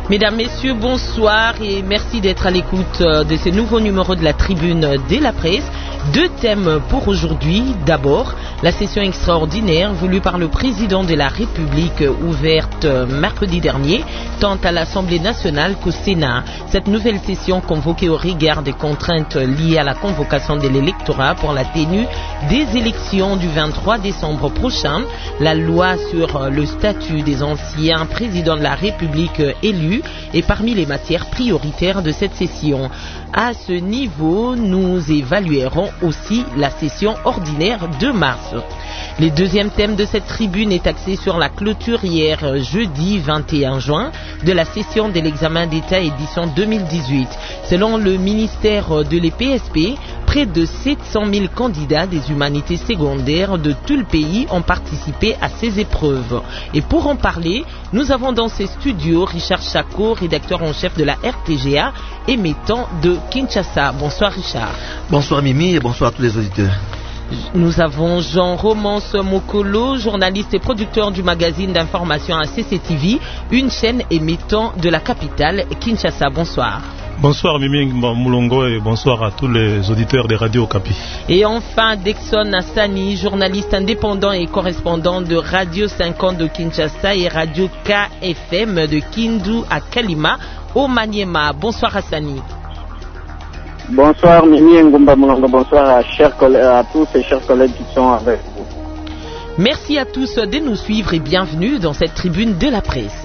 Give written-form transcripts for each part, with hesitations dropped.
Mesdames, Messieurs, bonsoir et merci d'être à l'écoute de ce nouveau numéro de la Tribune de la Presse. Deux thèmes pour aujourd'hui. D'abord, la session extraordinaire voulue par le président de la République ouverte mercredi dernier, tant à l'Assemblée nationale qu'au Sénat. Cette nouvelle session convoquée au regard des contraintes liées à la convocation de l'électorat pour la tenue des élections du 23 décembre prochain, la loi sur le statut des anciens présidents de la République élus est parmi les matières prioritaires de cette session. À ce niveau, nous évaluerons aussi la session ordinaire de mars. Le deuxième thème de cette tribune est axé sur la clôture hier jeudi 21 juin de la session de l'examen d'État édition 2018. Selon le ministère de l'EPSP, près de 700 000 candidats des humanités secondaires de tout le pays ont participé à ces épreuves. Et pour en parler, nous avons dans ces studios Richard Chako, rédacteur en chef de la RTGA, émettant de Kinshasa. Bonsoir Richard. Bonsoir Mimi et bonsoir à tous les auditeurs. Nous avons Jean Romance Mokolo, journaliste et producteur du magazine d'information à CCTV, une chaîne émettant de la capitale Kinshasa. Bonsoir. Bonsoir Mimi Moulongo et bonsoir à tous les auditeurs des radios Okapi. Et enfin Dexon Assani, journaliste indépendant et correspondant de Radio 50 de Kinshasa et Radio KFM de Kindu à Kalima au Maniema. Bonsoir Assani. Bonsoir Mimi Ngumba Moulongo, bonsoir à tous et chers collègues qui sont avec vous. Merci à tous de nous suivre et bienvenue dans cette tribune de la presse.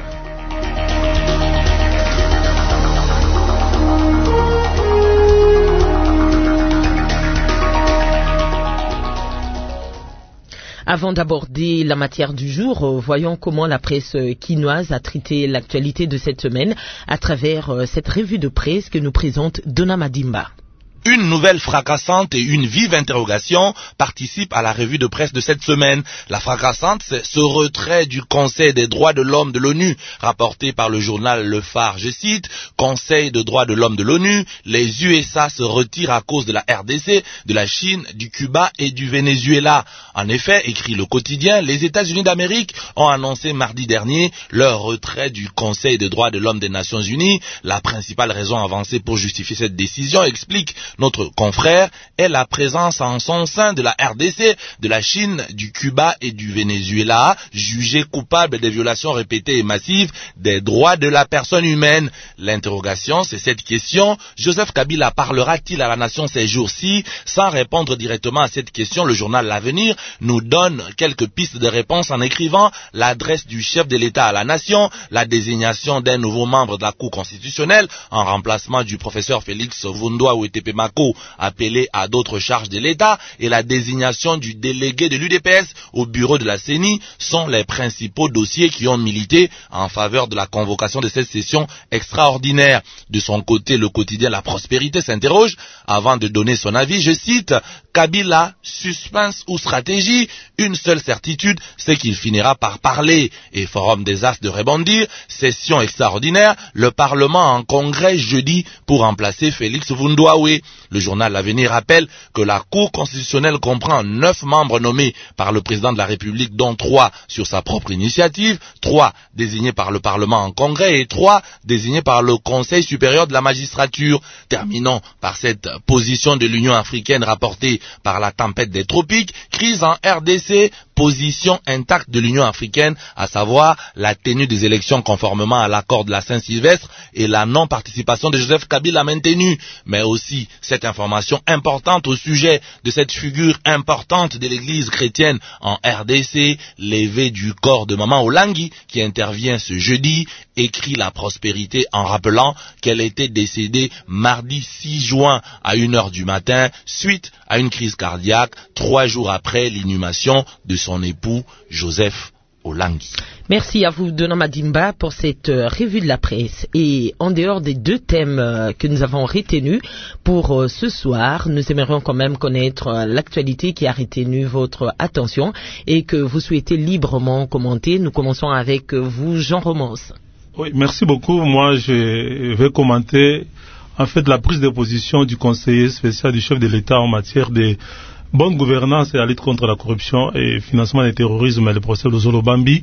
Avant d'aborder la matière du jour, voyons comment la presse quinoise a traité l'actualité de cette semaine à travers cette revue de presse que nous présente Donna Madimba. Une nouvelle fracassante et une vive interrogation participent à la revue de presse de cette semaine. La fracassante, c'est ce retrait du Conseil des droits de l'homme de l'ONU, rapporté par le journal Le Phare. Je cite, « Conseil des droits de l'homme de l'ONU, les USA se retirent à cause de la RDC, de la Chine, du Cuba et du Venezuela. » En effet, écrit le quotidien, les États-Unis d'Amérique ont annoncé mardi dernier leur retrait du Conseil des droits de l'homme des Nations Unies. La principale raison avancée pour justifier cette décision, explique notre confrère, est la présence en son sein de la RDC, de la Chine, du Cuba et du Venezuela, jugés coupables des violations répétées et massives des droits de la personne humaine. L'interrogation, c'est cette question. Joseph Kabila parlera-t-il à la nation ces jours-ci? Sans répondre directement à cette question, le journal L'Avenir nous donne quelques pistes de réponse en écrivant l'adresse du chef de l'État à la nation, la désignation d'un nouveau membre de la Cour constitutionnelle en remplacement du professeur Félix Vundoa Ouetepemako appelé à d'autres charges de l'État et la désignation du délégué de l'UDPS au bureau de la CENI sont les principaux dossiers qui ont milité en faveur de la convocation de cette session extraordinaire. De son côté, le quotidien La Prospérité s'interroge avant de donner son avis, je cite, Kabila, suspense ou stratégie, une seule certitude, c'est qu'il finira par parler. Et Forum des As de rebondir, session extraordinaire, le Parlement en congrès jeudi pour remplacer Félix Vundoawe. Le journal L'Avenir rappelle que la Cour constitutionnelle comprend 9 membres nommés par le président de la République, dont 3 sur sa propre initiative, 3 désignés par le Parlement en congrès et 3 désignés par le Conseil supérieur de la magistrature. Terminons par cette position de l'Union africaine rapportée par la tempête des tropiques, crise en RDC, position intacte de l'Union africaine, à savoir la tenue des élections conformément à l'accord de la Saint-Sylvestre et la non-participation de Joseph Kabila maintenue, mais aussi cette information importante au sujet de cette figure importante de l'église chrétienne en RDC, levée du corps de Maman Olangi, qui intervient ce jeudi, écrit La Prospérité en rappelant qu'elle était décédée mardi 6 juin à 1h du matin, suite à une crise cardiaque, 3 jours après l'inhumation de son époux Joseph Olangi. Merci à vous, Donna Madimba, pour cette revue de la presse. Et en dehors des deux thèmes que nous avons retenus pour ce soir, nous aimerions quand même connaître l'actualité qui a retenu votre attention et que vous souhaitez librement commenter. Nous commençons avec vous, Jean Romance. Oui, merci beaucoup. Moi, je vais commenter en fait la prise de position du conseiller spécial du chef de l'État en matière de bonne gouvernance et la lutte contre la corruption et financement du terrorisme et le procès de Zolo Bambi,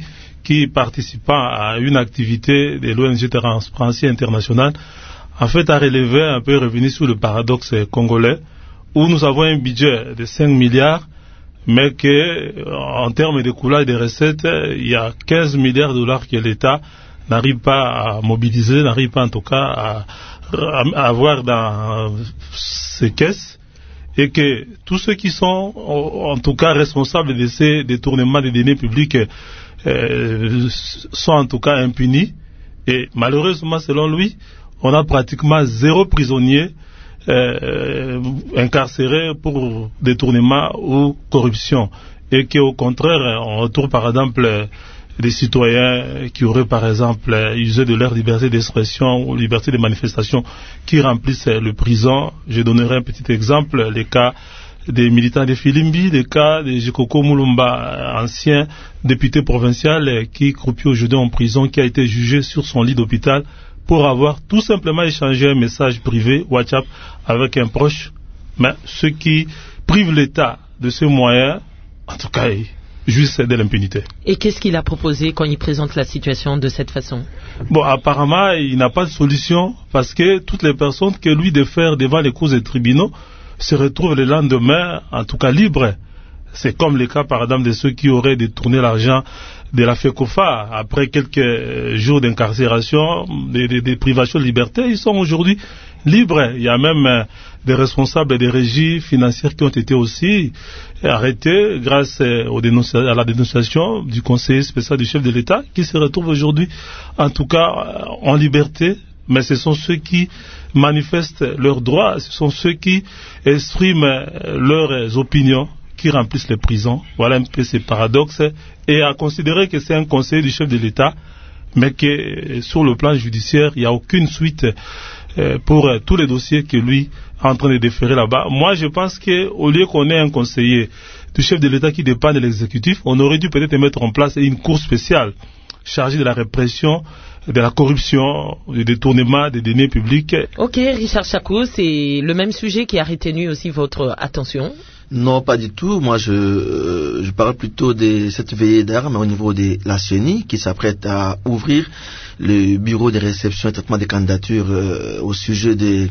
qui participant à une activité de l'ONG Transparency International, en fait, a relevé un peu revenu sur le paradoxe congolais, où nous avons un budget de 5 milliards, mais que, en termes de coulage des recettes, il y a 15 milliards de dollars que l'État n'arrive pas à mobiliser, n'arrive pas en tout cas à avoir dans ses caisses, et que tous ceux qui sont en tout cas responsables de ces détournements des deniers publics sont en tout cas impunis. Et malheureusement, selon lui, on a pratiquement 0 prisonnier incarcéré pour détournement ou corruption, et qu'au contraire, on retrouve par exemple des citoyens qui auraient par exemple usé de leur liberté d'expression ou liberté de manifestation, qui remplissent le prison. Je donnerai un petit exemple, les cas des militants de Filimbi, les cas de Jikoko Mulumba, ancien député provincial qui croupit aujourd'hui en prison, qui a été jugé sur son lit d'hôpital pour avoir tout simplement échangé un message privé WhatsApp avec un proche. Mais ceux qui privent l'État de ces moyens, en tout cas, juste de l'impunité. Et qu'est-ce qu'il a proposé quand il présente la situation de cette façon? Bon, apparemment, il n'a pas de solution, parce que toutes les personnes que lui défère devant les cours des tribunaux se retrouvent le lendemain, en tout cas, libres. C'est comme le cas, par exemple, de ceux qui auraient détourné l'argent de la FECOFA. Après quelques jours d'incarcération, des privations de liberté, ils sont aujourd'hui libres. Il y a même des responsables des régies financières qui ont été aussi arrêtés grâce à la dénonciation du conseiller spécial du chef de l'État, qui se retrouvent aujourd'hui, en tout cas, en liberté. Mais ce sont ceux qui manifestent leurs droits, ce sont ceux qui expriment leurs opinions, qui remplissent les prisons. Voilà un peu ces paradoxes. Et à considérer que c'est un conseiller du chef de l'État, mais que sur le plan judiciaire, il n'y a aucune suite pour tous les dossiers que lui est en train de déférer là-bas. Moi, je pense qu'au lieu qu'on ait un conseiller du chef de l'État qui dépend de l'exécutif, on aurait dû peut-être mettre en place une cour spéciale chargée de la répression de la corruption, du détournement des deniers publics. Ok, Richard Chako, c'est le même sujet qui a retenu aussi votre attention? Non, pas du tout. Moi, je parle plutôt de cette veillée d'armes au niveau de la CENI qui s'apprête à ouvrir le bureau de réception et traitement des candidatures au sujet de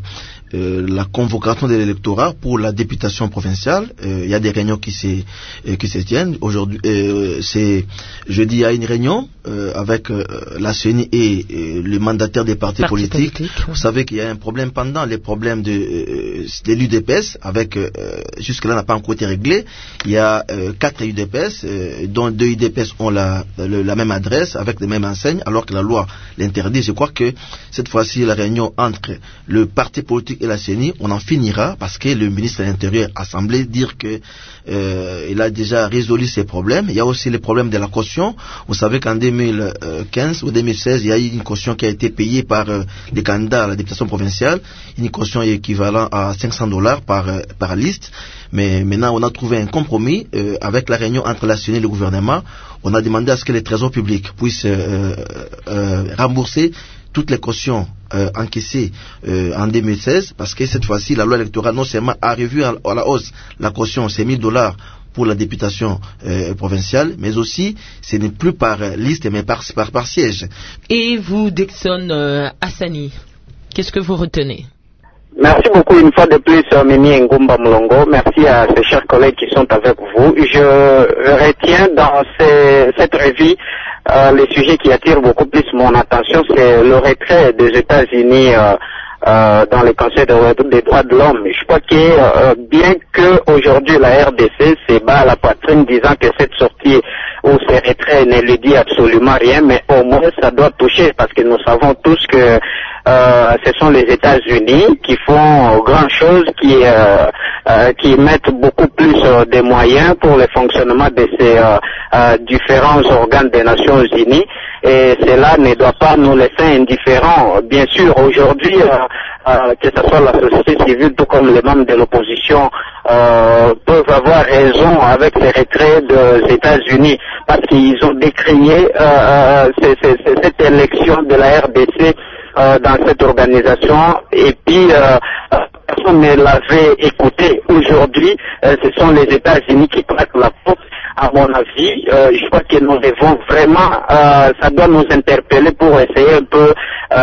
la convocation de l'électorat pour la députation provinciale. Il y a des réunions qui se tiennent. Aujourd'hui, c'est jeudi, il y a une réunion avec la CENI et le mandataire des partis politiques. Vous savez qu'il y a un problème pendant les problèmes de l'UDPS avec jusque-là n'a pas encore été réglé. Il y a 4 UDPS, dont 2 UDPS ont la même adresse avec les mêmes enseignes, alors que la loi l'interdit. Je crois que cette fois-ci, la réunion entre le parti politique et la CENI, on en finira, parce que le ministre de l'Intérieur a semblé dire que il a déjà résolu ces problèmes. Il y a aussi les problèmes de la caution. Vous savez qu'en 2015 ou 2016, il y a eu une caution qui a été payée par les candidats à la députation provinciale, une caution équivalente à $500 par liste. Mais maintenant, on a trouvé un compromis avec la réunion entre la CENI et le gouvernement. On a demandé à ce que les trésors publics puissent rembourser toutes les cautions encaissées en 2016, parce que cette fois-ci, la loi électorale non seulement a revu à la hausse la caution, c'est $1000 pour la députation provinciale, mais aussi ce n'est plus par liste mais par siège. Et vous, Dixon Hassani, qu'est-ce que vous retenez? Merci beaucoup une fois de plus, Mimi Ngumba Mulongo. Merci à ces chers collègues qui sont avec vous. Je retiens dans cette revue les sujets qui attirent beaucoup plus mon attention, c'est le retrait des États-Unis dans le Conseil des droits de l'homme. Je crois que bien que aujourd'hui la RDC se bat à la poitrine disant que cette sortie ou ces retraits ne lui dit absolument rien, mais au moins ça doit toucher, parce que nous savons tous que ce sont les États-Unis qui font grand chose, qui mettent beaucoup plus de moyens pour le fonctionnement de ces différents organes des Nations Unies, et cela ne doit pas nous laisser indifférents. Bien sûr, aujourd'hui, que ce soit la société civile tout comme les membres de l'opposition peuvent avoir raison avec ces retraits des États-Unis, parce qu'ils ont décrié cette élection de la RDC dans cette organisation, et puis personne ne l'avait écouté. Aujourd'hui, ce sont les États-Unis qui claquent la porte à mon avis, je crois que nous devons vraiment, ça doit nous interpeller pour essayer un peu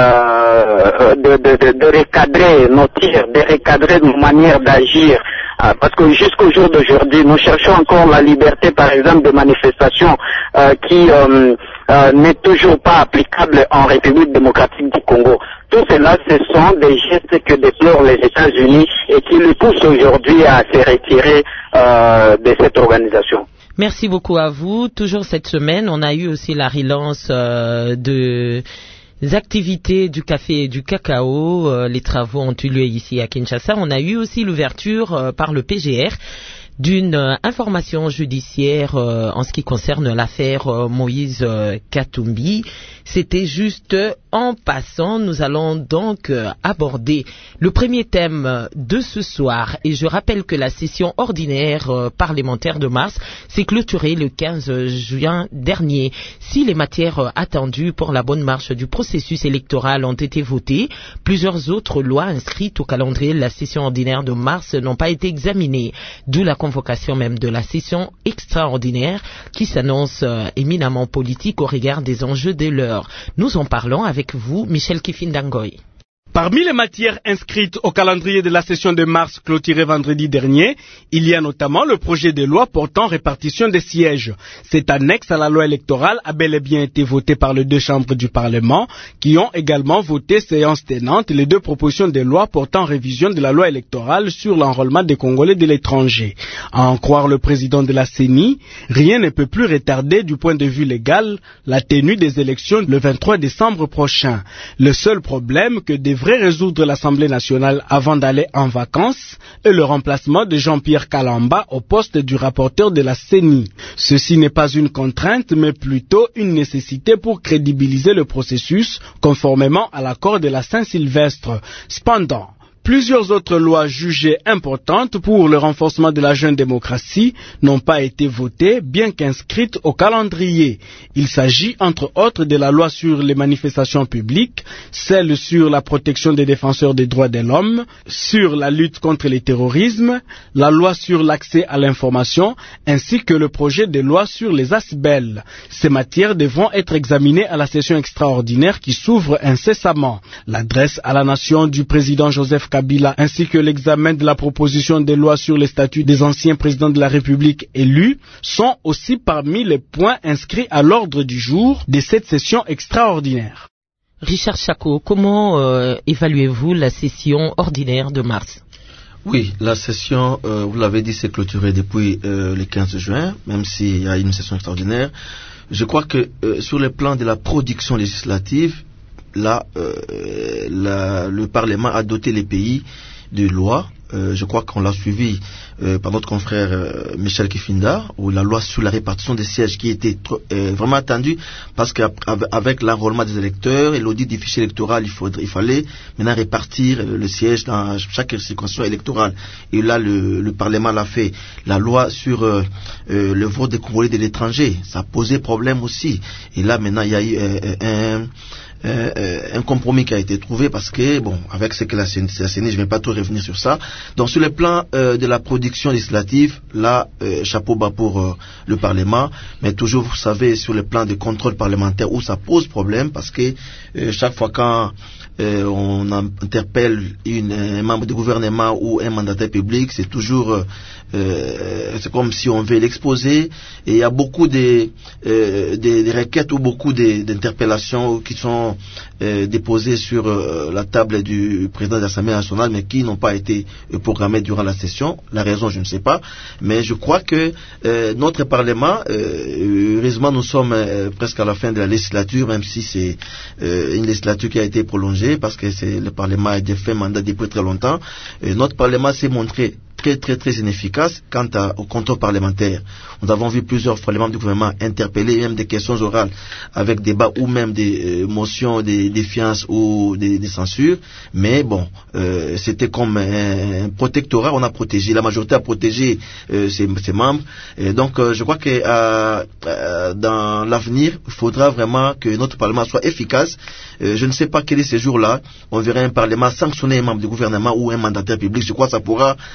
de recadrer nos tirs, de recadrer nos manières d'agir. Parce que jusqu'au jour d'aujourd'hui, nous cherchons encore la liberté, par exemple, de manifestation qui n'est toujours pas applicable en République démocratique du Congo. Tout cela, ce sont des gestes que déplorent les États-Unis et qui nous poussent aujourd'hui à se retirer de cette organisation. Merci beaucoup à vous. Toujours cette semaine, on a eu aussi la relance des activités du café et du cacao. Les travaux ont eu lieu ici à Kinshasa. On a eu aussi l'ouverture par le PGR d'une information judiciaire en ce qui concerne l'affaire Moïse Katumbi. C'était juste en passant. Nous allons donc aborder le premier thème de ce soir. Et je rappelle que la session ordinaire parlementaire de mars s'est clôturée le 15 juin dernier. Si les matières attendues pour la bonne marche du processus électoral ont été votées, plusieurs autres lois inscrites au calendrier de la session ordinaire de mars n'ont pas été examinées. D'où la convocation même de la session extraordinaire qui s'annonce éminemment politique au regard des enjeux de l'heure. Nous en parlons avec vous, Michel Kifindangoy. Parmi les matières inscrites au calendrier de la session de mars clôturée vendredi dernier, il y a notamment le projet de loi portant répartition des sièges. Cette annexe à la loi électorale a bel et bien été votée par les deux chambres du Parlement, qui ont également voté séance tenante les deux propositions de loi portant révision de la loi électorale sur l'enrôlement des Congolais de l'étranger. À en croire le président de la CENI, rien ne peut plus retarder du point de vue légal la tenue des élections le 23 décembre prochain. Le seul problème que devrait résoudre l'Assemblée nationale avant d'aller en vacances est le remplacement de Jean-Pierre Kalamba au poste du rapporteur de la CENI. Ceci n'est pas une contrainte, mais plutôt une nécessité pour crédibiliser le processus, conformément à l'accord de la Saint-Sylvestre. Cependant, plusieurs autres lois jugées importantes pour le renforcement de la jeune démocratie n'ont pas été votées, bien qu'inscrites au calendrier. Il s'agit entre autres de la loi sur les manifestations publiques, celle sur la protection des défenseurs des droits de l'homme, sur la lutte contre le terrorisme, la loi sur l'accès à l'information, ainsi que le projet de loi sur les ASBEL. Ces matières devront être examinées à la session extraordinaire qui s'ouvre incessamment. L'adresse à la nation du président Joseph Kabila ainsi que l'examen de la proposition de loi sur les statuts des anciens présidents de la République élus sont aussi parmi les points inscrits à l'ordre du jour de cette session extraordinaire. Richard Chako, comment évaluez-vous la session ordinaire de mars? Oui, la session, vous l'avez dit, s'est clôturée depuis le 15 juin, même s'il y a une session extraordinaire. Je crois que sur le plan de la production législative, là, le Parlement a doté les pays de lois. Je crois qu'on l'a suivi par notre confrère Michel Kifinda, où la loi sur la répartition des sièges qui était vraiment attendue, parce qu'avec l'enrôlement des électeurs et l'audit du fichier électoral, il fallait maintenant répartir le siège dans chaque circonscription électorale. Et là, le Parlement l'a fait. La loi sur le vote des Congolais de l'étranger, ça posait problème aussi. Et là, maintenant, il y a eu un compromis qui a été trouvé parce que, bon, avec ce que la CENI, je ne vais pas trop revenir sur ça. Donc, sur le plan de la production législative, là, chapeau bas pour le Parlement, mais toujours, vous savez, sur le plan de contrôle parlementaire où ça pose problème parce que chaque fois quand on interpelle un membre du gouvernement ou un mandataire public, c'est toujours c'est comme si on veut l'exposer, et il y a beaucoup de requêtes ou beaucoup d'interpellations qui sont déposées sur la table du président de l'Assemblée nationale, mais qui n'ont pas été programmées durant la session. La raison, je ne sais pas, mais je crois que notre Parlement, heureusement, nous sommes presque à la fin de la législature, même si c'est une législature qui a été prolongée, parce que le Parlement a fait mandat depuis très longtemps. Notre Parlement s'est montré très inefficace quant au contrôle parlementaire. Nous avons vu plusieurs fois les membres du gouvernement interpeller, même des questions orales avec débat ou même des motions de défiance ou des censures, mais bon, c'était comme un protectorat. On a protégé, la majorité a protégé ses membres, et donc je crois que dans l'avenir, il faudra vraiment que notre Parlement soit efficace. Je ne sais pas quel est ce jour-là, on verra un Parlement sanctionner un membre du gouvernement ou un mandataire public. Je crois que ça pourra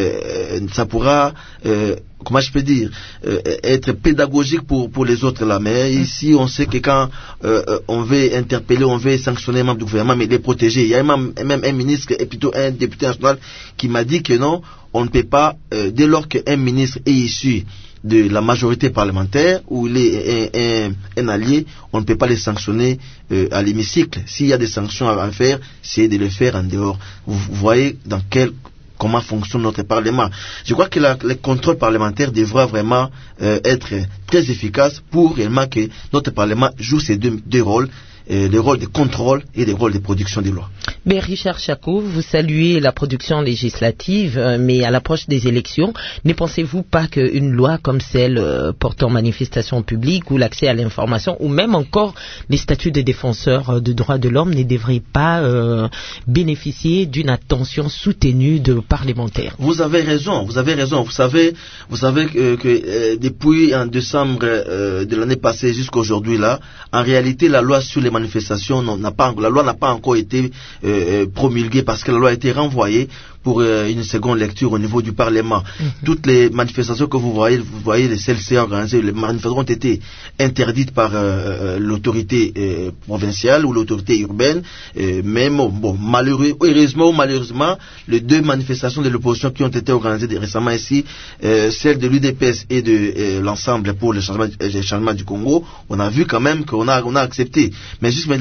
ça pourra, comment je peux dire, être pédagogique pour les autres là. Mais ici, on sait que quand on veut interpeller, on veut sanctionner un membre du gouvernement, mais les protéger. Il y a même un ministre et plutôt un député national qui m'a dit que non, on ne peut pas, dès lors qu'un ministre est issu de la majorité parlementaire ou il est un allié, on ne peut pas les sanctionner à l'hémicycle. S'il y a des sanctions à faire, c'est de les faire en dehors. Vous voyez comment fonctionne notre Parlement. Je crois que le contrôle parlementaire devra vraiment être très efficace pour réellement que notre Parlement joue ces deux rôles, les rôles de contrôle et les rôles de production des lois. Mais Richard Chako, vous saluez la production législative, mais à l'approche des élections, ne pensez-vous pas qu'une loi comme celle portant manifestation publique ou l'accès à l'information, ou même encore les statuts des défenseurs de droits de l'homme ne devraient pas bénéficier d'une attention soutenue de parlementaires? Vous avez raison. Vous savez que depuis en décembre de l'année passée jusqu'à aujourd'hui là, en réalité la loi sur les manifestations la loi n'a pas encore été promulguée parce que la loi a été renvoyée pour une seconde lecture au niveau du Parlement. Toutes les manifestations que vous voyez les CLC organisées, les manifestations ont été interdites par l'autorité provinciale ou l'autorité urbaine. Mais heureusement ou malheureusement, les deux manifestations de l'opposition qui ont été organisées récemment ici, celle de l'UDPS et de l'ensemble pour le changement du Congo, on a vu quand même qu'on a accepté. Mais juste,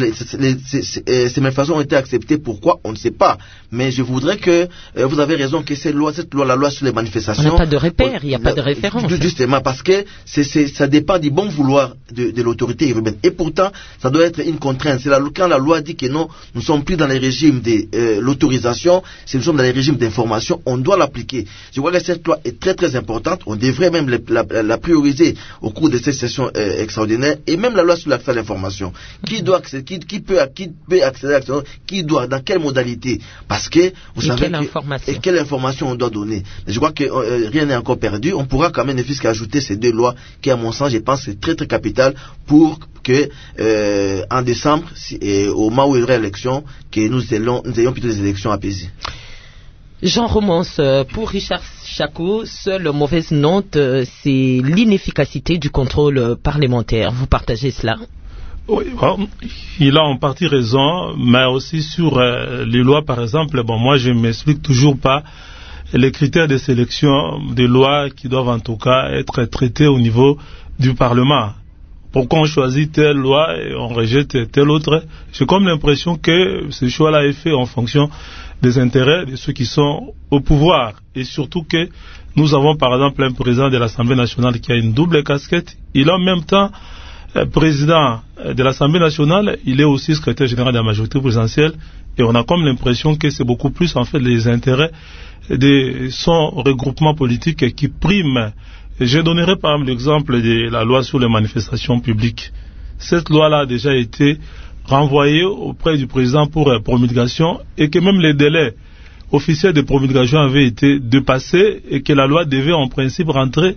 ces manifestations ont été acceptées. Pourquoi? On ne sait pas. Mais je voudrais que vous avez raison que la loi sur les manifestations... On n'a pas de repère, il n'y a pas de référence. Justement, parce que ça dépend du bon vouloir de l'autorité urbaine. Et pourtant, ça doit être une contrainte. C'est quand la loi dit que non, nous ne sommes plus dans les régimes de l'autorisation, nous sommes dans les régimes d'information, on doit l'appliquer. Je crois que cette loi est très très importante, on devrait même la prioriser au cours de cette session extraordinaire, et même la loi sur l'accès à l'information. Qui peut accéder à l'information, qui doit, dans quelle modalité? Parce que, vous savez... Et quelle information on doit donner. Mais je crois que rien n'est encore perdu. On pourra quand même ne fût qu'ajouter ces deux lois qui, à mon sens, je pense, c'est très très capital pour que en décembre, au moment où il y aura élection, que nous ayons plutôt des élections apaisées. Jean Romance, pour Richard Chako, seule mauvaise note, c'est l'inefficacité du contrôle parlementaire. Vous partagez cela? Oui, il a en partie raison, mais aussi sur les lois, par exemple, moi je ne m'explique toujours pas les critères de sélection des lois qui doivent en tout cas être traitées au niveau du Parlement. Pourquoi on choisit telle loi et on rejette telle autre? J'ai comme l'impression que ce choix-là est fait en fonction des intérêts de ceux qui sont au pouvoir. Et surtout que nous avons par exemple un président de l'Assemblée nationale qui a une double casquette. Il a en même temps président de l'Assemblée nationale, il est aussi secrétaire général de la majorité présidentielle, et on a comme l'impression que c'est beaucoup plus en fait les intérêts de son regroupement politique qui priment. Je donnerai par exemple l'exemple de la loi sur les manifestations publiques. Cette loi-là a déjà été renvoyée auprès du président pour promulgation, et que même les délais officiels de promulgation avaient été dépassés, et que la loi devait en principe rentrer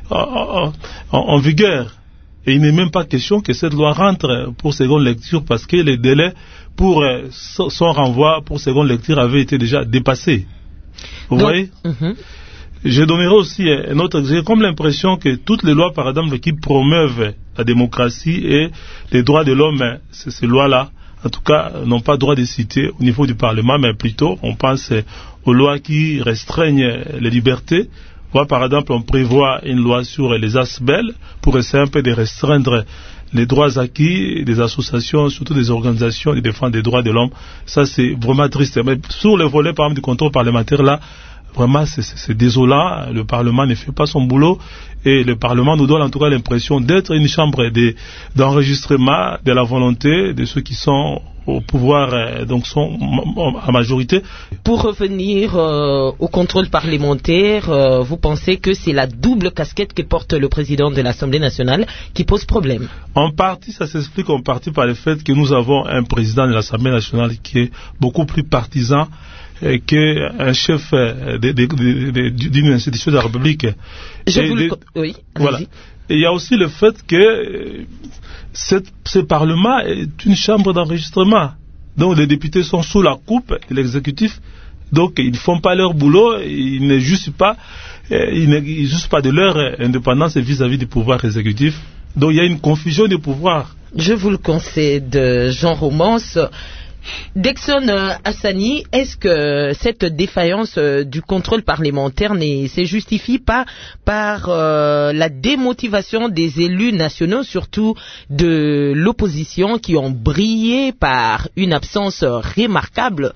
en vigueur. Et il n'est même pas question que cette loi rentre pour seconde lecture parce que les délais pour son renvoi pour seconde lecture avaient été déjà dépassés. Vous voyez? Je donnerai aussi un autre exemple. J'ai comme l'impression que toutes les lois, par exemple, qui promeuvent la démocratie et les droits de l'homme, ces lois-là, en tout cas, n'ont pas droit de citer au niveau du Parlement, mais plutôt, on pense aux lois qui restreignent les libertés. Par exemple, on prévoit une loi sur les ASBEL pour essayer un peu de restreindre les droits acquis des associations, surtout des organisations de défense des droits de l'homme. Ça, c'est vraiment triste. Mais sur le volet, par exemple, du contrôle parlementaire, là, vraiment, c'est désolant. Le Parlement ne fait pas son boulot. Et le Parlement nous donne en tout cas l'impression d'être une chambre d'enregistrement de la volonté de ceux qui sont au pouvoir, donc sont à majorité. Pour revenir au contrôle parlementaire, vous pensez que c'est la double casquette que porte le président de l'Assemblée nationale qui pose problème? En partie, ça s'explique en partie par le fait que nous avons un président de l'Assemblée nationale qui est beaucoup plus partisan qu'un chef d'une institution de la République. Oui, voilà. Et il y a aussi le fait que ce Parlement est une chambre d'enregistrement. Donc les députés sont sous la coupe de l'exécutif Donc ils ne font pas leur boulot, ils ne jugent pas de leur indépendance vis-à-vis du pouvoir exécutif. Donc il y a une confusion des pouvoirs. Je vous le concède, Jean Romance. Dexon Hassani, est-ce que cette défaillance du contrôle parlementaire se justifie pas par la démotivation des élus nationaux, surtout de l'opposition, qui ont brillé par une absence remarquable?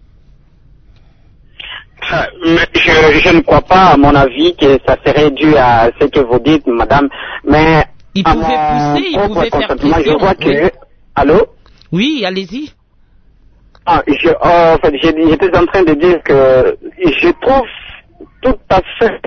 Je ne crois pas, à mon avis, que ça serait dû à ce que vous dites, madame, mais ils pouvaient pousser, ils pouvaient faire pression. Je vois que... Oui. Allô? Oui, allez-y. En fait, j'étais en train de dire que je trouve tout à fait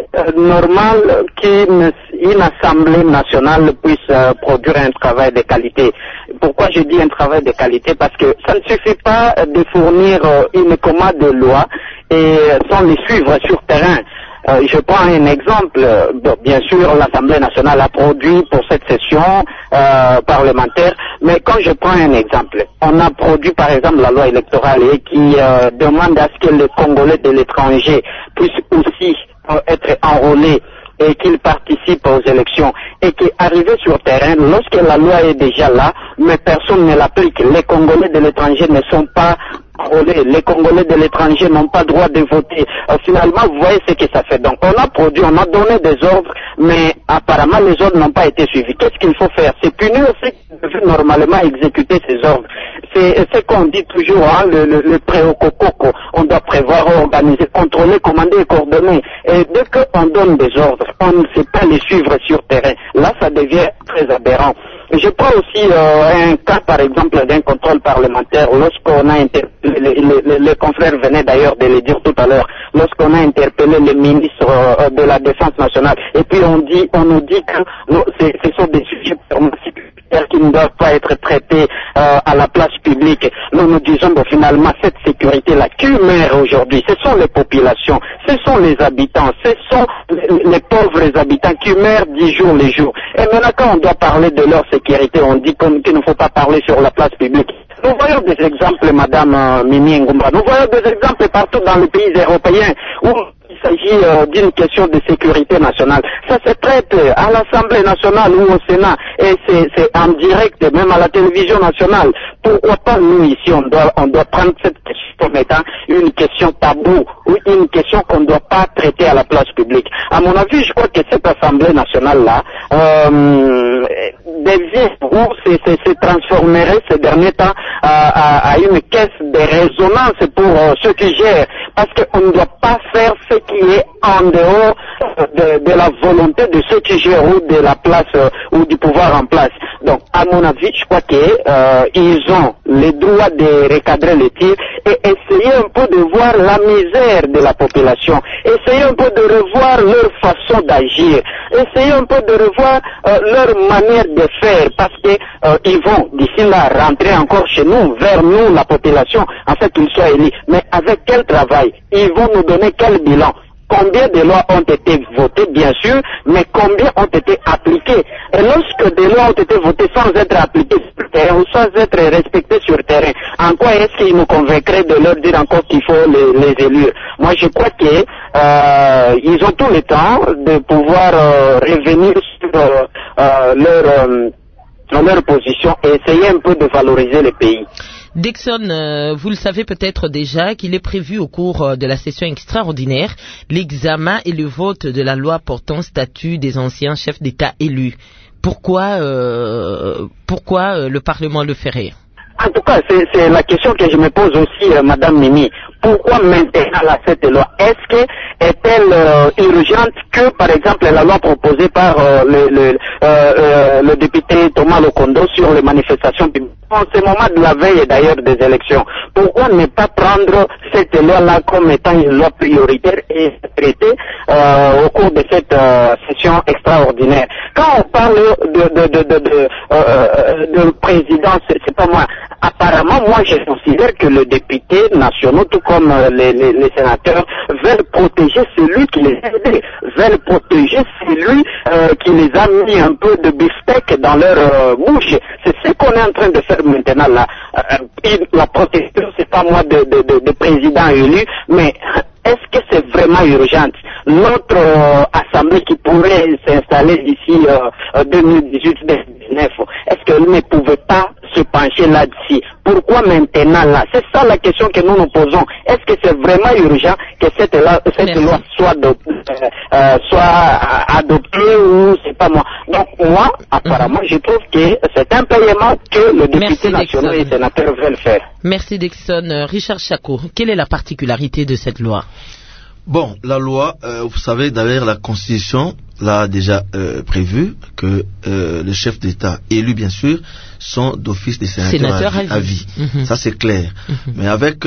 normal qu'une assemblée nationale puisse produire un travail de qualité. Pourquoi je dis un travail de qualité? Parce que ça ne suffit pas de fournir une commande de loi et sans les suivre sur terrain. Je prends un exemple. Bien sûr, l'Assemblée nationale a produit pour cette session parlementaire, mais quand je prends un exemple, on a produit par exemple la loi électorale et qui demande à ce que les Congolais de l'étranger puissent aussi être enrôlés et qu'ils participent aux élections, et qu'arrivé sur terrain, lorsque la loi est déjà là, mais personne ne l'applique, les Congolais de l'étranger ne sont pas enrôlés, les Congolais de l'étranger n'ont pas droit de voter. Finalement, vous voyez ce que ça fait. Donc, on a produit, on a donné des ordres, mais apparemment, les ordres n'ont pas été suivis. Qu'est-ce qu'il faut faire? C'est punir ceux qui devaient normalement exécuter ces ordres. C'est ce qu'on dit toujours, hein, le pré-au-coco. On doit prévoir, organiser, contrôler, commander et coordonner. Et dès qu'on donne des ordres, on ne sait pas les suivre sur terrain. Là, ça devient très aberrant. Je prends aussi un cas, par exemple, d'un contrôle parlementaire. Lorsqu'on a interpellé, les confrères venaient d'ailleurs de le dire tout à l'heure, lorsqu'on a interpellé le ministre de la Défense nationale, et puis on nous dit que ce sont des sujets purement sécuritaires qui ne doivent pas être traités à la place publique. Nous disons que finalement, cette sécurité-là, qui meurt aujourd'hui, ce sont les populations, ce sont les habitants, ce sont les pauvres habitants qui meurent 10 jours les jours. Et maintenant, quand on doit parler de leur sécurité, on dit qu'il ne faut pas parler sur la place publique. Nous voyons des exemples, Madame Mimi Ngumba, nous voyons des exemples partout dans les pays européens où il s'agit d'une question de sécurité nationale. Ça se traite à l'Assemblée nationale ou au Sénat, et c'est en direct, même à la télévision nationale. Pourquoi pas nous ici, on doit prendre cette question comme étant une question taboue, ou une question qu'on ne doit pas traiter à la place publique. À mon avis, je crois que cette Assemblée nationale-là devient ou se transformerait ces derniers temps à une caisse de résonance pour ceux qui gèrent, parce qu'on ne doit pas faire ce qui est en dehors de la volonté de ceux qui gèrent ou de la place ou du pouvoir en place. Donc, à mon avis, je crois qu'ils ont le droit de recadrer les tirs et essayer un peu de voir la misère de la population, essayer un peu de revoir leur façon d'agir, essayer un peu de revoir leur manière de faire, parce que ils vont d'ici là rentrer encore chez nous, vers nous, la population, en fait qu'ils soient élus. Mais avec quel travail? Ils vont nous donner quel bilan? Combien de lois ont été votées, bien sûr, mais combien ont été appliquées? Et lorsque des lois ont été votées sans être appliquées sur terrain ou sans être respectées sur terrain, en quoi est-ce qu'ils nous convaincraient de leur dire encore qu'il faut les élire? Moi, je crois qu'ils ont tout le temps de pouvoir revenir sur leur position et essayer un peu de valoriser le pays. Dixon, vous le savez peut-être déjà qu'il est prévu au cours de la session extraordinaire l'examen et le vote de la loi portant statut des anciens chefs d'État élus. Pourquoi le Parlement le ferait? En tout cas, c'est la question que je me pose aussi, Madame Mimi. Pourquoi maintenant cette loi? Est-elle urgente que, par exemple, la loi proposée par le député Thomas Lokondo sur les manifestations publiques en ce moment de la veille d'ailleurs des élections? Pourquoi ne pas prendre cette loi-là comme étant une loi prioritaire et traiter au cours de cette session extraordinaire? Quand on parle de présidence, c'est pas moi. Apparemment, moi, je considère que les députés nationaux, tout comme les sénateurs, veulent protéger celui qui les a aidés, veulent protéger celui qui les a mis un peu de beefsteak dans leur bouche. c'est ce qu'on est en train de faire maintenant là. La protection, c'est pas moi de président élu, mais est-ce que c'est vraiment urgent? Notre assemblée qui pourrait s'installer d'ici 2018-2019, est-ce qu'elle ne pouvait pas se pencher là-dessus? Pourquoi maintenant là? C'est ça la question que nous nous posons. Est-ce que c'est vraiment urgent que cette loi soit adoptée ou c'est pas moi? Donc moi, apparemment, je trouve que c'est un paiement que le député national et sénateur veulent faire. Merci Dixon. Richard Chako, quelle est la particularité de cette loi? Bon, la loi, vous savez, d'ailleurs, la Constitution l'a déjà prévu que les chefs d'État, élus bien sûr, sont d'office des sénateurs à vie. Ça c'est clair. Mais avec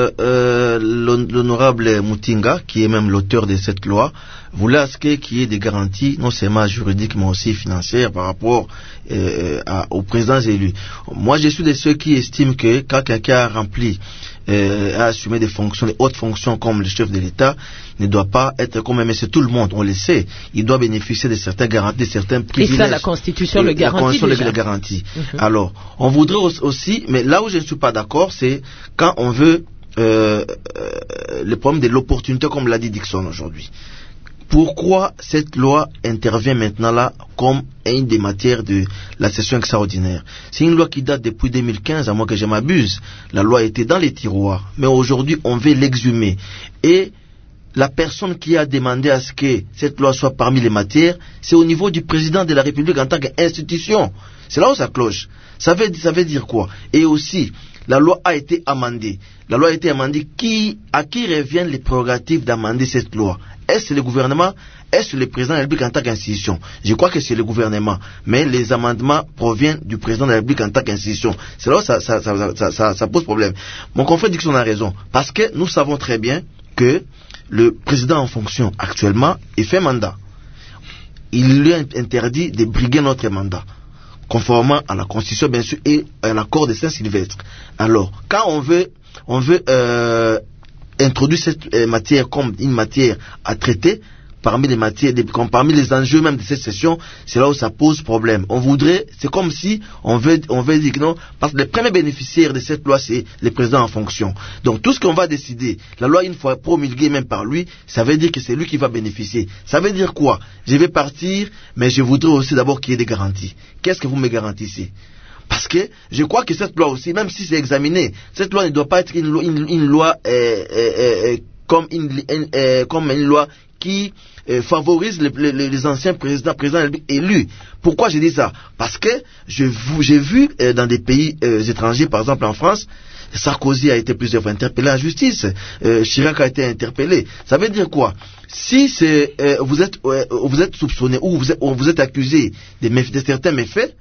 l'honorable Mutinga, qui est même l'auteur de cette loi, voulait à ce qu'il y ait des garanties, non seulement juridiques, mais aussi financières par rapport aux présidents élus. Moi, je suis de ceux qui estiment que quand quelqu'un a rempli à assumer des fonctions, des hautes fonctions comme le chef de l'État, ne doit pas être comme mais c'est tout le monde, on le sait. Il doit bénéficier de certaines garanties, de certains privilèges. Et ça, la Constitution le garantit. La Constitution le garantit. Alors, on voudrait aussi, mais là où je ne suis pas d'accord, c'est quand on veut le problème de l'opportunité, comme l'a dit Dixon aujourd'hui. Pourquoi cette loi intervient maintenant là comme une des matières de la session extraordinaire? C'est une loi qui date depuis 2015, à moins que je m'abuse. La loi était dans les tiroirs, mais aujourd'hui on veut l'exhumer. Et la personne qui a demandé à ce que cette loi soit parmi les matières, c'est au niveau du président de la République en tant qu'institution. C'est là où ça cloche. Ça veut dire quoi? Et aussi, la loi a été amendée. La loi a été amendée. À qui reviennent les prérogatives d'amender cette loi? Est-ce le gouvernement? Est-ce le président de la République en tant qu'institution? Je crois que c'est le gouvernement. Mais les amendements proviennent du président de la République en tant qu'institution. C'est là où ça pose problème. Mon confrère Dixon a raison. Parce que nous savons très bien que le président en fonction actuellement, il fait mandat. Il lui est interdit de briguer notre mandat, conformément à la Constitution bien sûr et à l'accord de Saint-Sylvestre. Alors, quand on veut introduire cette matière comme une matière à traiter, parmi les matières, parmi les enjeux même de cette session, c'est là où ça pose problème. On voudrait, c'est comme si on veut dire que non, parce que les premiers bénéficiaires de cette loi, c'est les présidents en fonction. Donc tout ce qu'on va décider, la loi une fois promulguée même par lui, ça veut dire que c'est lui qui va bénéficier. Ça veut dire quoi? Je vais partir, mais je voudrais aussi d'abord qu'il y ait des garanties. Qu'est-ce que vous me garantissez? Parce que je crois que cette loi aussi, même si c'est examiné, cette loi ne doit pas être une loi comme une loi qui favorise les anciens présidents élus. Pourquoi je dis ça? Parce que j'ai vu dans des pays étrangers, par exemple en France, Sarkozy a été plusieurs fois interpellé à la justice, Chirac a été interpellé. Ça veut dire quoi? Si vous êtes soupçonné ou vous êtes accusé de certains méfaits,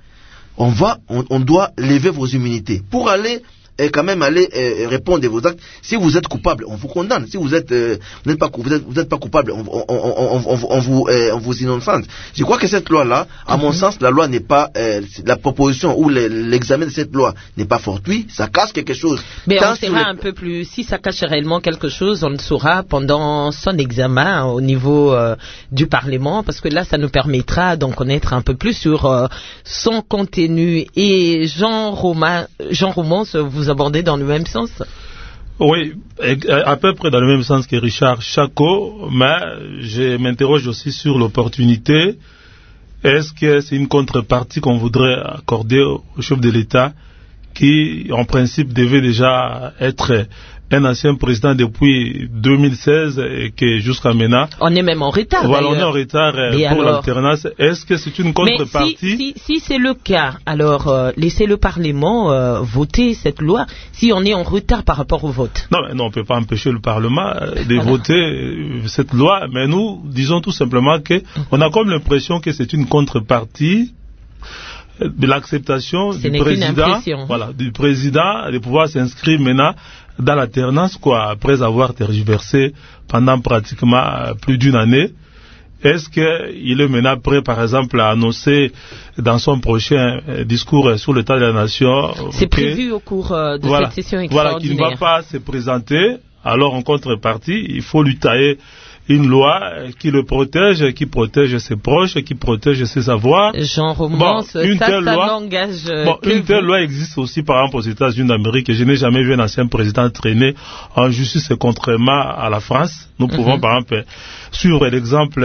on doit lever vos immunités pour aller quand même répondre de vos actes. Si vous êtes coupable, on vous condamne. Si vous n'êtes pas coupable, on vous innocente. Je crois que cette loi-là, à mon sens, la loi n'est pas la proposition ou l'examen de cette loi n'est pas fortuit. Ça cache quelque chose. Mais on saura un peu plus. Si ça cache réellement quelque chose, on le saura pendant son examen au niveau du Parlement, parce que là, ça nous permettra d'en connaître un peu plus sur son contenu. Et Jean Romance, vous abordez dans le même sens? Oui, à peu près dans le même sens que Richard Chako, mais je m'interroge aussi sur l'opportunité. Est-ce que c'est une contrepartie qu'on voudrait accorder au chef de l'État qui, en principe, devait déjà être un ancien président depuis 2016 et que jusqu'à maintenant... On est même en retard. Voilà, on est en retard pour l'alternance. Est-ce que c'est une contrepartie? Si c'est le cas, alors laissez le Parlement voter cette loi si on est en retard par rapport au vote. Non, on ne peut pas empêcher le Parlement de voter cette loi, mais nous disons tout simplement qu'on a comme l'impression que c'est une contrepartie de l'acceptation du président de pouvoir s'inscrire maintenant dans l'alternance, après avoir tergiversé pendant pratiquement plus d'une année. Est-ce qu'il est maintenant prêt, par exemple, à annoncer dans son prochain discours sur l'état de la nation? C'est prévu au cours de cette session extraordinaire. Voilà, qu'il ne va pas se présenter. Alors, en contrepartie, il faut lui tailler une loi qui le protège, qui protège ses proches, qui protège ses savoirs. Jean Romance, une telle loi existe aussi par exemple aux États-Unis d'Amérique. Je n'ai jamais vu un ancien président traîner en justice contrairement à la France. Nous pouvons par exemple suivre l'exemple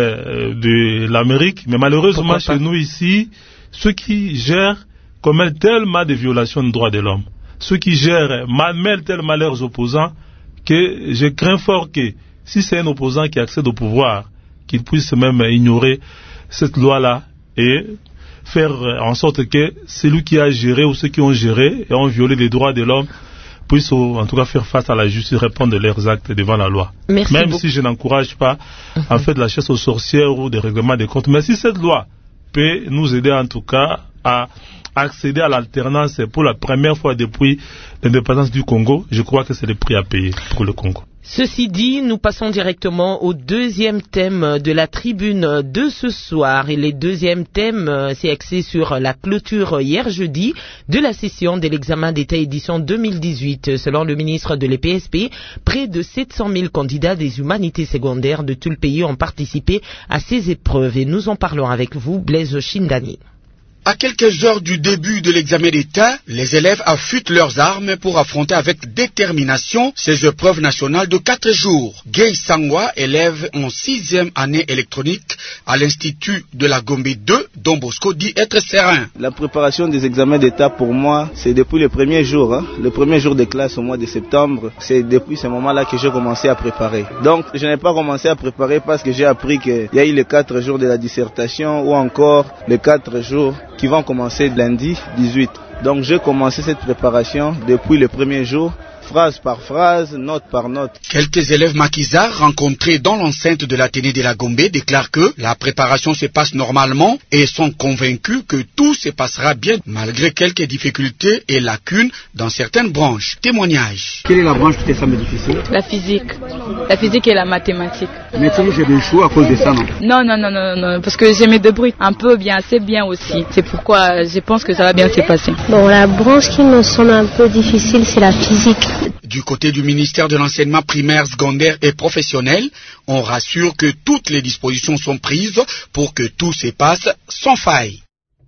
de l'Amérique, mais malheureusement chez nous ici, ceux qui gèrent commettent tellement de violations des droits de l'homme, ceux qui gèrent mêlent tellement leurs opposants que je crains fort que si c'est un opposant qui accède au pouvoir, qu'il puisse même ignorer cette loi-là et faire en sorte que celui qui a géré ou ceux qui ont géré et ont violé les droits de l'homme puissent en tout cas faire face à la justice, répondre de leurs actes devant la loi. Même si je n'encourage pas en fait la chasse aux sorcières ou des règlements des comptes, mais si cette loi peut nous aider en tout cas à accéder à l'alternance pour la première fois depuis l'indépendance du Congo, je crois que c'est le prix à payer pour le Congo. Ceci dit, nous passons directement au deuxième thème de la tribune de ce soir. Et le deuxième thème s'est axé sur la clôture hier jeudi de la session de l'examen d'État édition 2018. Selon le ministre de l'EPSP, près de 700 000 candidats des humanités secondaires de tout le pays ont participé à ces épreuves. Et nous en parlons avec vous, Blaise Chindani. À quelques heures du début de l'examen d'État, les élèves affûtent leurs armes pour affronter avec détermination ces épreuves nationales de 4 jours. Gay Sangwa, élève en 6e année électronique à l'Institut de la Gombe 2, Don Bosco dit être serein. La préparation des examens d'État pour moi, c'est depuis le premier jour, le premier jour de classe au mois de septembre. C'est depuis ce moment-là que j'ai commencé à préparer. Donc, je n'ai pas commencé à préparer parce que j'ai appris qu'il y a eu les 4 jours de la dissertation ou encore les 4 jours qui vont commencer lundi 18. Donc j'ai commencé cette préparation depuis le premier jour, phrase par phrase, note par note. Quelques élèves maquisards rencontrés dans l'enceinte de l'Athénée de la Gombe déclarent que la préparation se passe normalement et sont convaincus que tout se passera bien malgré quelques difficultés et lacunes dans certaines branches. Témoignage. Quelle est la branche qui te semble difficile? La physique. La physique et la mathématique. Mais tu j'ai des choix à cause de ça, non? Non, parce que je me débrouille un peu bien, assez bien aussi. C'est pourquoi je pense que ça va bien se passer. Bon, la branche qui me semble un peu difficile, c'est la physique. Du côté du ministère de l'enseignement primaire, secondaire et professionnel, on rassure que toutes les dispositions sont prises pour que tout se passe sans faille.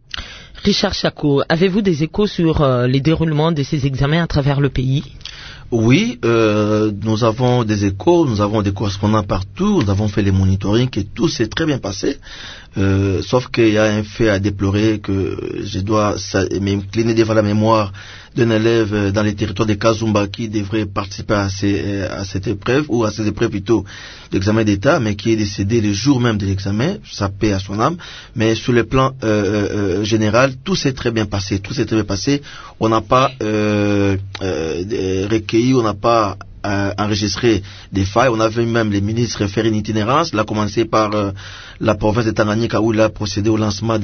Richard Chako, avez-vous des échos sur les déroulements de ces examens à travers le pays? Oui, nous avons des échos, nous avons des correspondants partout, nous avons fait les monitorings et tout s'est très bien passé. Sauf qu'il y a un fait à déplorer que je dois m'incliner devant la mémoire d'un élève dans les territoires de Kazumba qui devrait participer à cette épreuve, ou à ces épreuves plutôt d'examen d'État, mais qui est décédé le jour même de l'examen, ça paie à son âme. Mais sur le plan général, tout s'est très bien passé, On n'a pas recueilli, on n'a pas enregistré des failles. On a vu même les ministres faire une itinérance. Il a commencé par la province de Tanganyika où il a procédé au lancement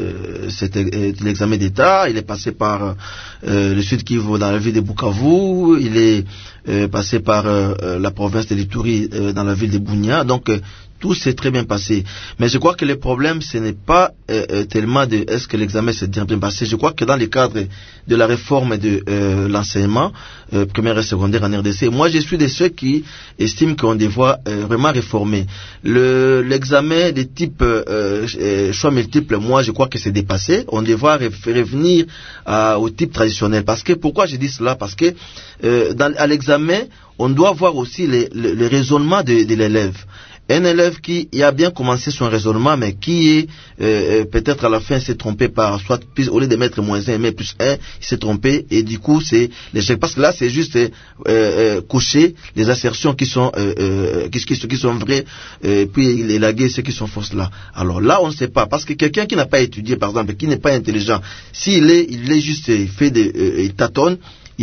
de l'examen d'État. Il est passé par le Sud Kivu dans la ville de Bukavu. Il est passé par la province de l'Ituri dans la ville de Bunia. Donc tout s'est très bien passé. Mais je crois que le problème, ce n'est pas tellement de est-ce que l'examen s'est bien passé. Je crois que dans le cadre de la réforme de l'enseignement primaire et secondaire en RDC, moi je suis de ceux qui estiment qu'on doit vraiment réformer. L'examen de type choix multiple, moi je crois que c'est dépassé. On devra revenir au type traditionnel. Parce que, pourquoi je dis cela? Parce que à l'examen, on doit voir aussi le raisonnement de l'élève. Un élève qui a bien commencé son raisonnement, mais qui est peut-être à la fin s'est trompé par soit plus, au lieu de mettre -1, mais +1, il s'est trompé et du coup c'est l'échec. Parce que là c'est juste coucher les assertions qui sont vraies, puis élaguer ceux qui sont fausses là. Alors là on ne sait pas, parce que quelqu'un qui n'a pas étudié par exemple, qui n'est pas intelligent, s'il est juste il tâtonne,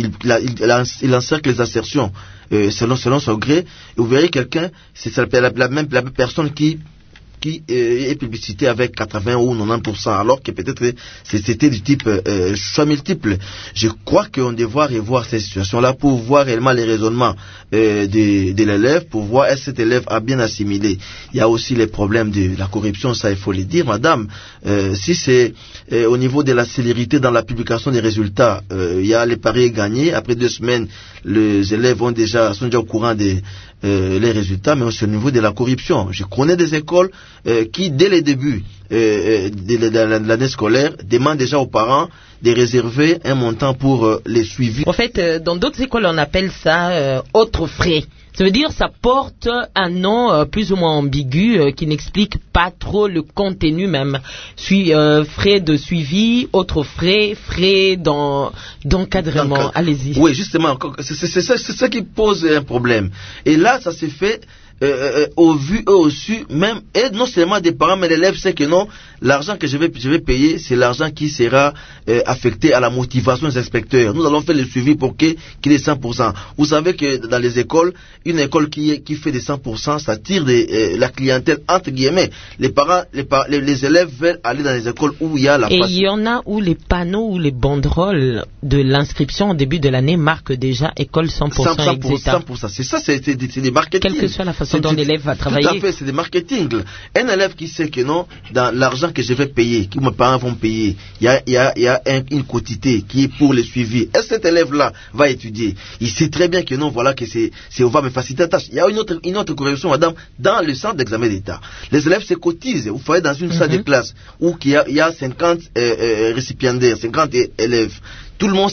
il encercle les assertions selon son gré, et vous verrez quelqu'un, c'est la même personne qui qui est publicité avec 80 ou 90%, alors que peut-être c'était du type choix multiple. Je crois qu'on devrait revoir ces situations-là pour voir réellement les raisonnements de l'élève, pour voir est-ce que cet élève a bien assimilé. Il y a aussi les problèmes de la corruption, ça il faut le dire, madame. Si c'est au niveau de la célérité dans la publication des résultats, il y a les paris gagnés. Après 2 semaines, les élèves sont déjà au courant des les résultats, mais aussi au niveau de la corruption. Je connais des écoles qui, dès le début de l'année scolaire, demandent déjà aux parents de réserver un montant pour les suivis. En fait, dans d'autres écoles, on appelle ça autres frais. Ça veut dire ça porte un nom plus ou moins ambigu qui n'explique pas trop le contenu même. Frais de suivi, autres frais, frais d'encadrement. Allez-y. Oui, justement, c'est ça qui pose un problème. Et là, ça s'est fait au vu et au su, même, et non seulement des parents, mais l'élève sait que non, l'argent que je vais payer, c'est l'argent qui sera affecté à la motivation des inspecteurs. Nous allons faire le suivi pour qu'il ait 100%. Vous savez que dans les écoles, une école qui fait des 100%, ça tire la clientèle, entre guillemets. Les parents, les élèves veulent aller dans les écoles où il y a la Et il y en a où les panneaux ou les banderoles de l'inscription au début de l'année marquent déjà école 100% Exeta. 100%. C'est ça, c'est des marketing. Quelle que soit la façon dont l'élève va travailler. Tout à fait, c'est des marketing. Un élève qui sait que non, dans l'argent que je vais payer, que mes parents vont payer, il y a une quotité qui est pour le suivi. Est-ce que cet élève-là va étudier? Il sait très bien que non, voilà que on va me faciliter la tâche. Il y a une autre correction, madame, dans le centre d'examen d'État. Les élèves se cotisent. Vous voyez dans une salle de classe où il y a 50 récipiendaires, 50 élèves. Tout le monde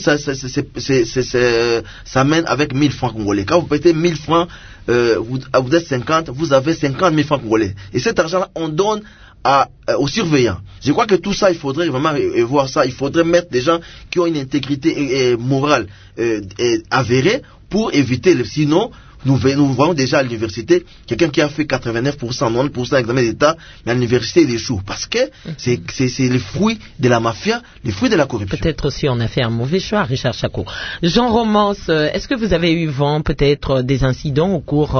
s'amène avec 1000 francs congolais. Quand vous payez 1000 francs, vous êtes 50, vous avez 50 000 francs congolais. Et cet argent-là, on donne aux surveillants. Je crois que tout ça, il faudrait vraiment voir ça. Il faudrait mettre des gens qui ont une intégrité morale avérée pour éviter. Sinon, nous voyons déjà à l'université quelqu'un qui a fait 89%, 90% d'examen d'État, mais à l'université il échoue. Parce que c'est le fruit de la mafia, le fruit de la corruption. Peut-être aussi on a fait un mauvais choix, Richard Chako. Jean Romance, est-ce que vous avez eu vent peut-être des incidents au cours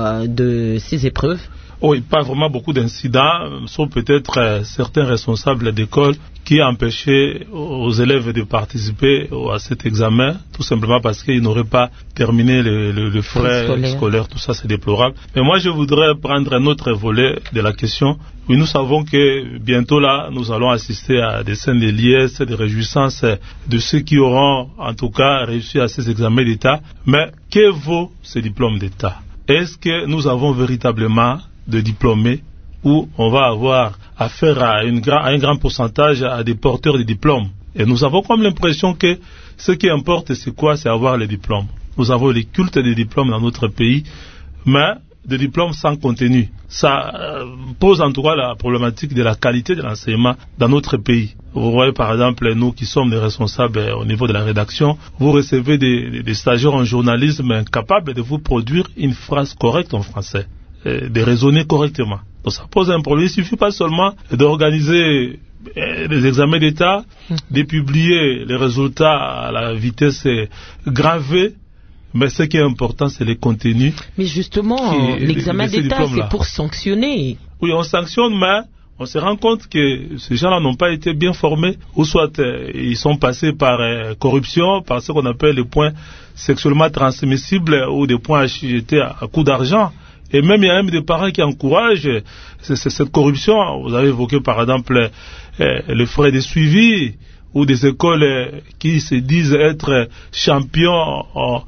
de ces épreuves? Oui, pas vraiment beaucoup d'incidents, sauf peut-être certains responsables d'école qui empêchaient aux élèves de participer à cet examen, tout simplement parce qu'ils n'auraient pas terminé le frais scolaire. Tout ça c'est déplorable. Mais moi je voudrais prendre un autre volet de la question. Oui, nous savons que bientôt là, nous allons assister à des scènes de liesse, de réjouissance de ceux qui auront en tout cas réussi à ces examens d'État. Mais que vaut ce diplôme d'État? Est-ce que nous avons véritablement de diplômés où on va avoir affaire à un grand pourcentage à des porteurs de diplômes? Et nous avons comme l'impression que ce qui importe, c'est quoi? C'est avoir les diplômes. Nous avons les cultes des diplômes dans notre pays, mais des diplômes sans contenu. Ça pose en tout cas la problématique de la qualité de l'enseignement dans notre pays. Vous voyez par exemple, nous qui sommes des responsables au niveau de la rédaction, vous recevez des stagiaires en journalisme incapables de vous produire une phrase correcte en français, de raisonner correctement. Donc ça pose un problème. Il ne suffit pas seulement d'organiser les examens d'État, de publier les résultats à la vitesse gravée, mais ce qui est important, c'est les contenus. Mais justement, l'examen d'État, c'est pour sanctionner. Oui, on sanctionne, mais on se rend compte que ces gens-là n'ont pas été bien formés, ou soit ils sont passés par corruption, par ce qu'on appelle les points sexuellement transmissibles, ou des points achetés à coup d'argent. Et même il y a même des parents qui encouragent cette corruption. Vous avez évoqué par exemple les frais de suivi, ou des écoles qui se disent être champions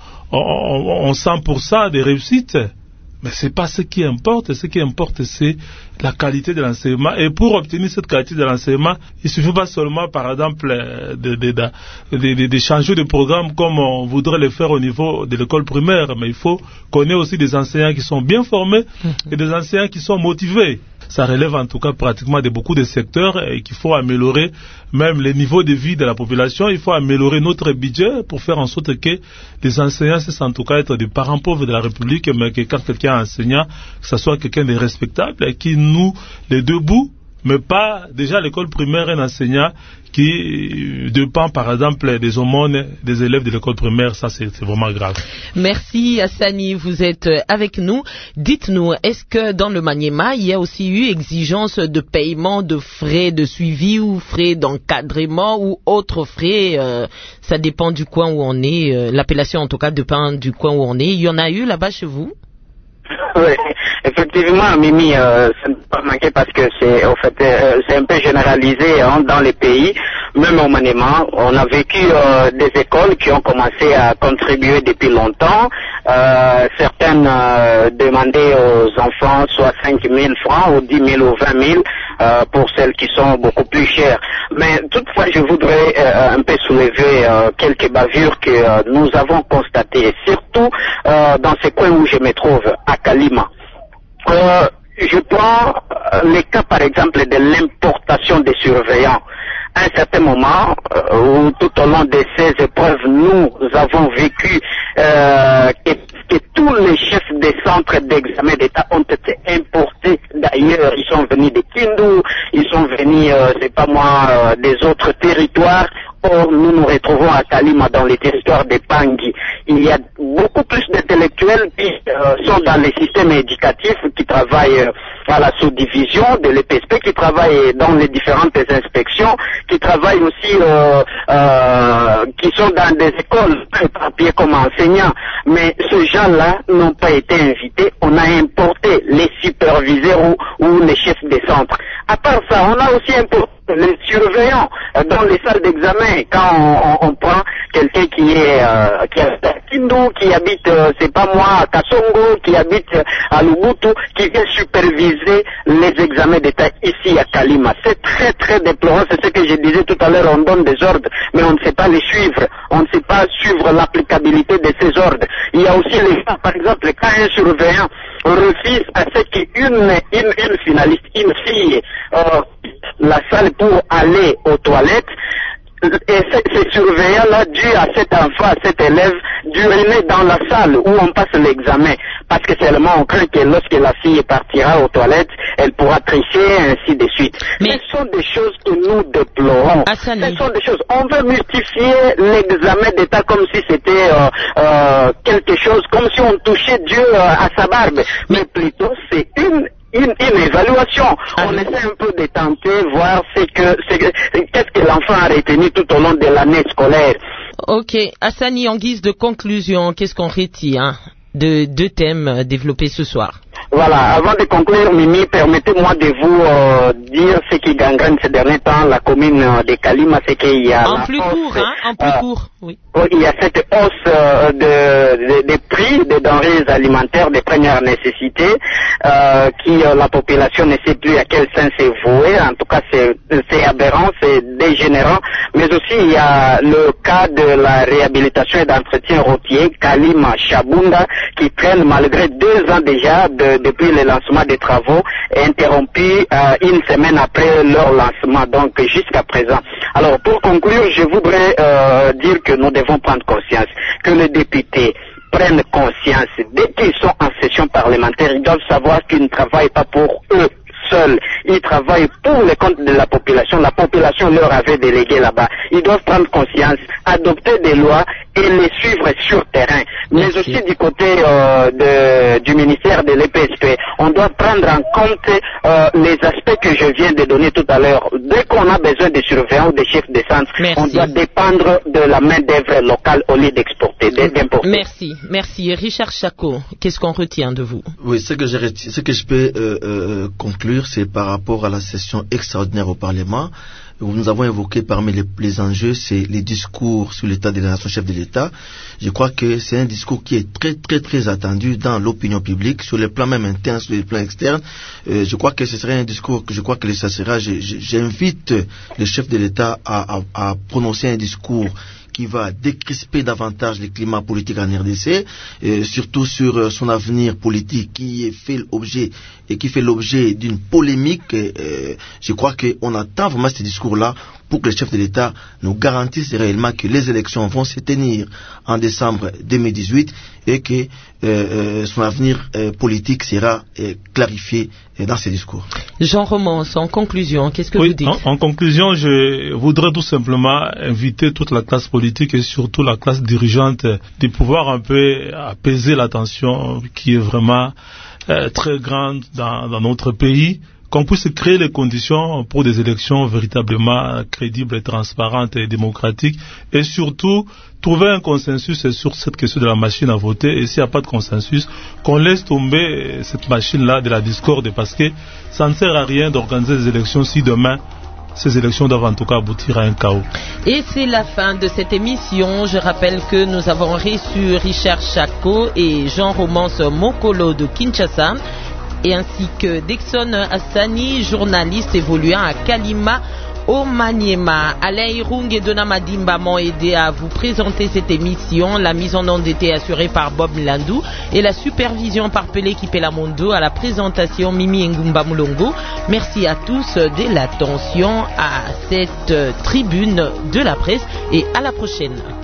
en 100% de réussite. Mais c'est pas ce qui importe. Ce qui importe, c'est la qualité de l'enseignement. Et pour obtenir cette qualité de l'enseignement, il suffit pas seulement, par exemple, de changer de programme comme on voudrait le faire au niveau de l'école primaire. Mais il faut qu'on ait aussi des enseignants qui sont bien formés et des enseignants qui sont motivés. Ça relève en tout cas pratiquement de beaucoup de secteurs et qu'il faut améliorer même les niveaux de vie de la population. Il faut améliorer notre budget pour faire en sorte que les enseignants cessent en tout cas être des parents pauvres de la République, mais que quand quelqu'un est enseignant, que ce soit quelqu'un de respectable et qui noue les deux bouts mais pas déjà à l'école primaire un enseignant qui dépend par exemple des aumônes des élèves de l'école primaire. Ça c'est vraiment grave. Merci Hassani, vous êtes avec nous. Dites-nous, est-ce que dans le Maniema il y a aussi eu exigence de paiement de frais de suivi ou frais d'encadrement ou autres frais, ça dépend du coin où on est, l'appellation en tout cas dépend du coin où on est. Il y en a eu là-bas chez vous? Oui, effectivement, Mimi, ça ne peut pas manquer parce que c'est un peu généralisé dans les pays. Même au Maniema, on a vécu des écoles qui ont commencé à contribuer depuis longtemps. Certaines demandaient aux enfants soit 5 000 francs ou 10 000 ou 20 000 pour celles qui sont beaucoup plus chères. Mais toutefois, je voudrais un peu soulever quelques bavures que nous avons constatées, surtout dans ces coins où je me trouve, à Kalima. Je prends les cas par exemple de l'importation des surveillants. À un certain moment, où tout au long de ces épreuves, nous avons vécu que tous les chefs des centres d'examen d'État ont été importés d'ailleurs. Ils sont venus de Kindu, ils sont venus, des autres territoires. Or, nous nous retrouvons à Kalima, dans les territoires de Pangui. Il y a beaucoup plus d'intellectuels qui sont dans les systèmes éducatifs, qui travaillent à la sous-division de l'EPSP, qui travaillent dans les différentes inspections, qui travaillent aussi, qui sont dans des écoles papier comme enseignants. Mais ces gens-là n'ont pas été invités. On a importé les superviseurs ou les chefs des centres. À part ça, on a aussi importé les surveillants dans les salles d'examen. Quand on prend quelqu'un qui est à Kindu, qui habite, à Kasongo, qui habite à Lubutu, qui vient superviser les examens d'État ici à Kalima. C'est très très déplorant, c'est ce que je disais tout à l'heure, on donne des ordres, mais on ne sait pas les suivre, on ne sait pas suivre l'applicabilité de ces ordres. Il y a aussi les cas, par exemple, quand un surveillant refuse à ce qu'une finaliste, une fille, la salle pour aller aux toilettes, et ces surveillants-là, dû à cet enfant, à cet élève, d'uriner dans la salle où on passe l'examen. Parce que seulement on craint que lorsque la fille partira aux toilettes, elle pourra tricher, ainsi de suite. Mais ce sont des choses que nous déplorons. Hassani. Ce sont des choses. On veut mystifier l'examen d'État comme si c'était quelque chose, comme si on touchait Dieu à sa barbe. Mais plutôt, c'est une évaluation. On essaie un peu de tenter, voir qu'est-ce que l'enfant a retenu tout au long de l'année scolaire. Ok, Hassani, en guise de conclusion, qu'est-ce qu'on retient de deux thèmes développés ce soir? Voilà, avant de conclure, Mimi, permettez-moi de vous dire ce qui gangrène ces derniers temps la commune de Kalima, c'est qu'il y a en plus court, oui. Il y a cette hausse des prix des denrées alimentaires de première nécessité, qui la population ne sait plus à quel sens c'est voué. En tout cas, c'est aberrant, c'est dégénérant. Mais aussi, il y a le cas de la réhabilitation et d'entretien routier Kalima Chabunda, qui traîne malgré 2 ans déjà depuis le lancement des travaux, interrompu une semaine après leur lancement, donc jusqu'à présent. Alors, pour conclure, je voudrais dire que nous devons prendre conscience, que les députés prennent conscience. Dès qu'ils sont en session parlementaire, ils doivent savoir qu'ils ne travaillent pas pour eux seuls. Ils travaillent pour le compte de la population. La population leur avait délégué là-bas. Ils doivent prendre conscience, adopter des lois et les suivre sur terrain. Mais aussi du côté du ministère de l'EPSP, on doit prendre en compte les aspects que je viens de donner tout à l'heure. Dès qu'on a besoin de surveillants ou de chefs de centre, on doit dépendre de la main-d'œuvre locale au lieu d'exporter, d'importer. Merci. Richard Chako, qu'est-ce qu'on retient de vous? Oui, ce que je peux conclure, c'est par rapport à la session extraordinaire au Parlement, où nous avons évoqué parmi les enjeux, c'est les discours sur l'état de la nation, chef de l'État. Je crois que c'est un discours qui est très très très attendu dans l'opinion publique, sur le plan même interne, sur le plan externe. Je crois que ce serait un discours que ça sera. J'invite le chef de l'État à prononcer un discours qui va décrisper davantage le climat politique en RDC, surtout sur son avenir politique qui fait l'objet d'une polémique. Je crois qu'on attend vraiment ce discours-là pour que le chef de l'État nous garantisse réellement que les élections vont se tenir en décembre 2018 et que son avenir politique sera clarifié dans ses discours. Jean Romance, en conclusion, qu'est-ce que vous dites? En conclusion, je voudrais tout simplement inviter toute la classe politique et surtout la classe dirigeante de pouvoir un peu apaiser la tension qui est vraiment très grande dans notre pays, qu'on puisse créer les conditions pour des élections véritablement crédibles, transparentes et démocratiques, et surtout trouver un consensus sur cette question de la machine à voter. Et s'il n'y a pas de consensus, qu'on laisse tomber cette machine-là de la discorde, parce que ça ne sert à rien d'organiser des élections si demain ces élections doivent en tout cas aboutir à un chaos. Et c'est la fin de cette émission. Je rappelle que nous avons reçu Richard Chako et Jean Romance Mokolo de Kinshasa, et ainsi que Dixon Hassani, journaliste évoluant à Kalima au Maniema. Alain Irung et Dona Madimba m'ont aidé à vous présenter cette émission. La mise en onde était assurée par Bob Mlandou et la supervision par Pelé Kipelamondo. À la présentation, Mimi Ngumba Mulongo. Merci à tous de l'attention à cette tribune de la presse et à la prochaine.